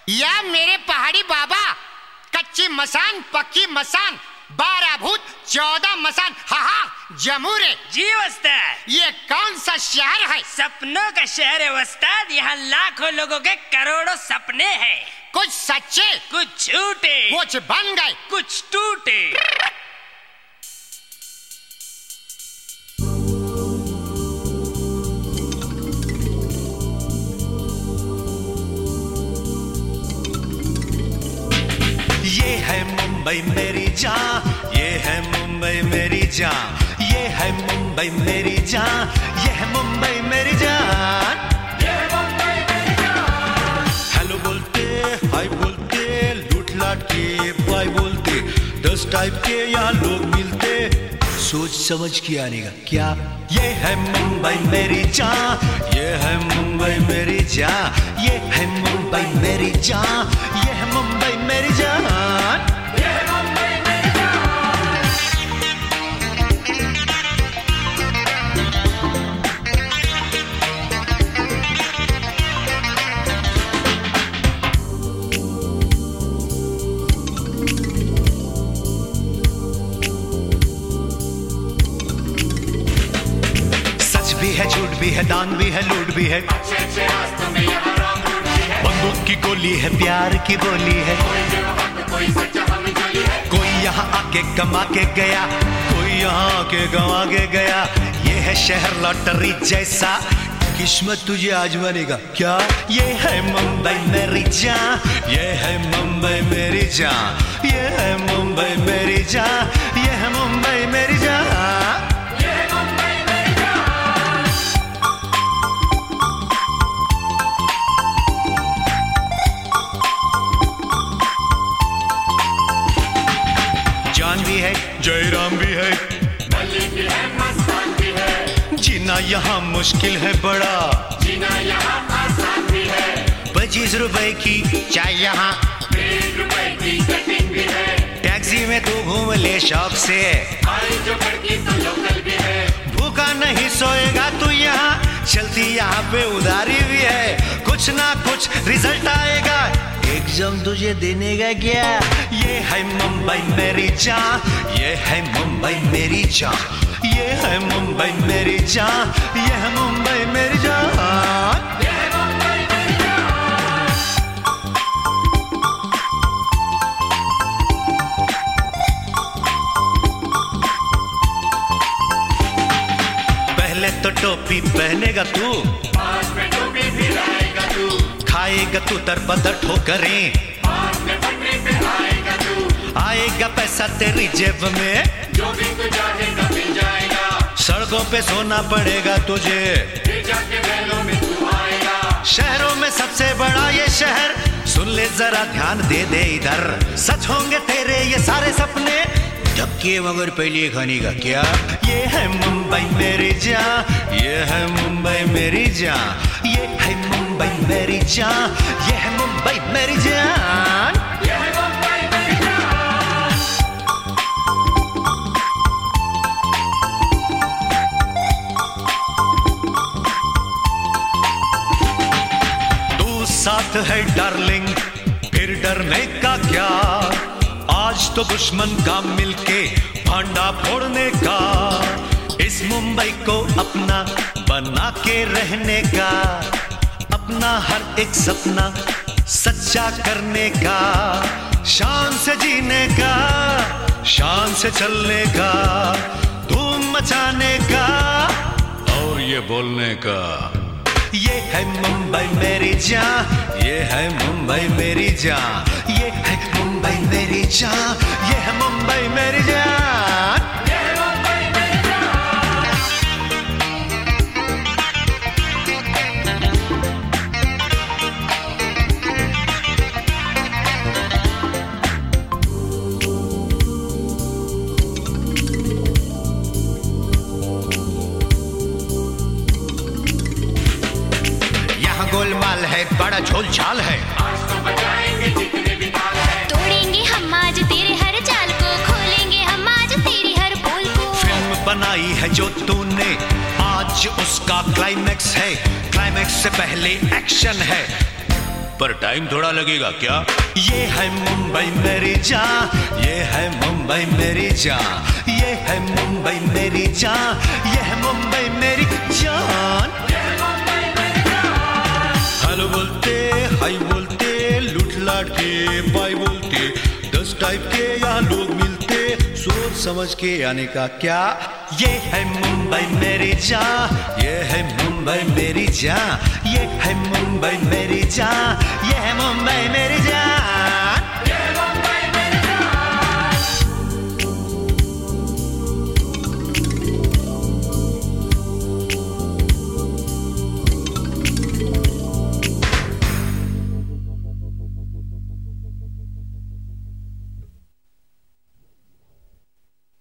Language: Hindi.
या मेरे पहाड़ी बाबा, कच्ची मसान पक्की मसान, 12 भूत 14 मसान, हा जमूरे जी उस्ताद। ये कौन सा शहर है? सपनों का शहर है उस्ताद। यहाँ लाखों लोगों के करोड़ों सपने हैं। कुछ सच्चे, कुछ झूठे, कुछ बन गए, कुछ टूटे। ये है मुंबई मेरी जान, ये है मुंबई मेरी जान, ये है मुंबई मेरी जान, ये है मुंबई मेरी जान, ये है मुंबई मेरी जान। हेलो बोलते, हाय बोलते, लूट लाट के बाय बोलते, 10 टाइप के यहाँ लोग मिलते, सोच समझ के आने का क्या। ये है मुंबई मेरी जान, ये है मुंबई मेरी जान, ये है मुंबई मेरी जान, ये है मुंबई मेरी जान, ये है मुंबई मेरी जान। सच भी है, झूठ भी है, दान भी है, लूट भी है, अच्छे रास्तों में यहाँ राम रूट भी है। बंदूक की गोली है, प्यार की बोली है, कोई सच्चा हमजोली है। कोई यहाँ आके कमा के गया, कोई यहाँ आके गंवा के गया। ये है शहर लॉटरी जैसा, किस्मत तुझे आजमानेगा क्या। ये है मुंबई मेरी जान, ये है मुंबई मेरी जान, ये है मुंबई मेरी जान, ये है मुंबई मेरी जान, ये है मुंबई मेरी जान। जान भी है, जयराम भी है, मलिक भी है, मस्तान भी है। जीना यहाँ मुश्किल है बड़ा, जीना यहाँ आसान भी है। 25 रुपए की चाय यहाँ, 1 रुपए की कटिंग भी है। टैक्सी में तू घूम ले शौक से, आई जो बढ़ती तो लोकल भी है। भूखा नहीं सोएगा तू यहाँ, चलती यहाँ पे उधारी भी है। कुछ ना कुछ रिजल्ट आएगा, एग्जाम तुझे देने का क्या। ये है मुंबई मेरी जान, ये है मुंबई मेरी जान, ये है मुंबई मेरी जान, ये है मुंबई मेरी जान, ये है मुंबई मेरी जान। पहले तो टोपी पहनेगा तू, बाद में टोपी भी लाएगा तू। खाएगा तू तरबदर ठोकरें, बाद में पटरी पे आएगा तू। आएगा पैसा तेरी जेब में, जो भी तू चाहेगा मिल जाएगा। सड़कों पे सोना पड़ेगा तुझे, फिर जाके महलों में तू आएगा। शहरों में सबसे बड़ा ये शहर, सुन ले जरा ध्यान दे दे इधर। सच होंगे तेरे ये सारे सपने, धक्के मगर पहले खाने का क्या। ये है मुंबई मेरी जान, ये है मुंबई मेरी जान, ये है मुंबई मेरी जान, ये है मुंबई मेरी जान, ये है मुंबई मेरी जान। तू साथ है डार्लिंग, फिर डरने का क्या। आज तो दुश्मन का मिलके भांडा फोड़ने का, इस मुंबई को अपना बना के रहने का। अपना हर एक सपना सच्चा करने का, शान से जीने का, शान से चलने का, धूम मचाने का और ये बोलने का। ये है मुंबई मेरी जान, ये है मुंबई मेरी जान, ये है मुंबई मेरी जान, ये है मुंबई मेरी जान, ये है मुंबई मेरी जान। यहाँ गोलमाल है, बड़ा झोल झाल है, आज तो बजाएंगे जितने भी ताल है। तोड़ेंगे हम आज तेरे हर चाल को, खोलेंगे हम आज तेरी हर पोल को। फिल्म बनाई है जो तूने, आज उसका क्लाइमैक्स है। क्लाइमैक्स से पहले एक्शन है, पर टाइम थोड़ा लगेगा क्या? ये है मुंबई मेरी जान, ये है मुंबई मेरी जान, ये है मुंबई मेरी जान, ये है मुंबई मेरी जान। हेलो बोलते, हाय बोलते, लूट लाट के बाय बोलते, 10 टाइप के यहाँ लोग मिलते, सोच समझ के आने का क्या? ये है मुंबई मेरी जान, ये है मुंबई मेरी जान, ये है मुंबई मेरी जान, ये है मुंबई मेरी जान।